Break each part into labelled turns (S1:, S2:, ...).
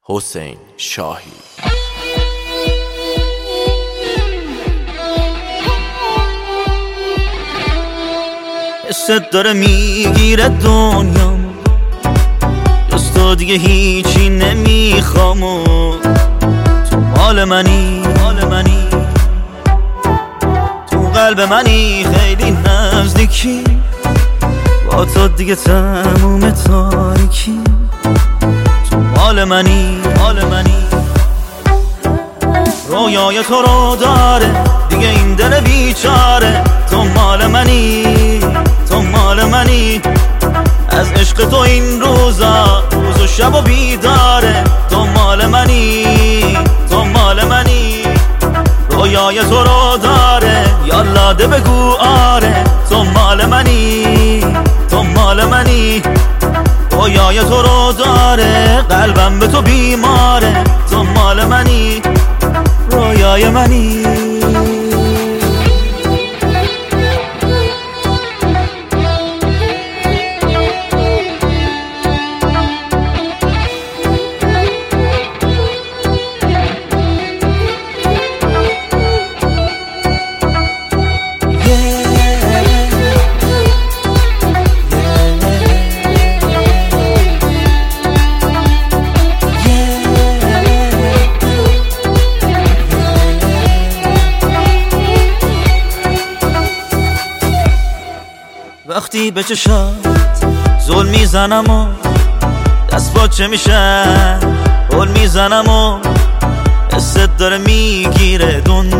S1: حسین شاهی.
S2: حست داره میگیره دنیامو، جز تو دیگه هیچی نمیخوام و تو مال منی، تو قلب منی، خیلی نزدیکی، با تو دیگه تموم تاریکی، تو مال منی. رویای تو رو داره دیگه این دل بیچاره، تو مال منی، از عشق تو این روزا روز و شب و بیداره، تو مال منی. رویای تو رو داره یالا ده بگو آره، تو مال منی، رویای تو رو داره قلبم به تو بیماره، تو مال منی، رویای منی. وقتی به چشات زل میزنم و دست باچه میشن هل میزنم و حست داره میگیره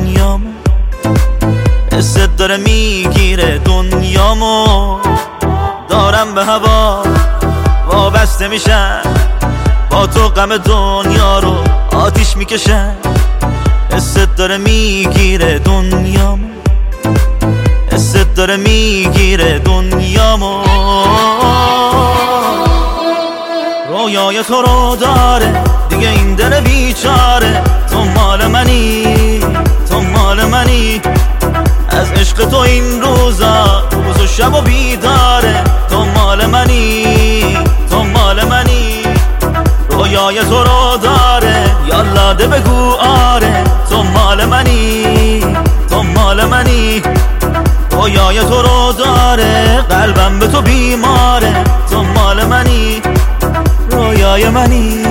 S2: دنیامو، دارم به هوا وابسته میشن، با تو غم دنیا رو آتیش میکشن، حست داره میگیره دنیامو، رویای تو رو داره دیگه این دل بیچاره، تو مال منی، از عشق تو این روزا روز و شب و بیداره، تو مال منی، رویای تو رو داره یالا ده بگو آره، تو مال منی، رویای تو رو داره قلبم به تو بیماره، تو مال منی، رویای منی.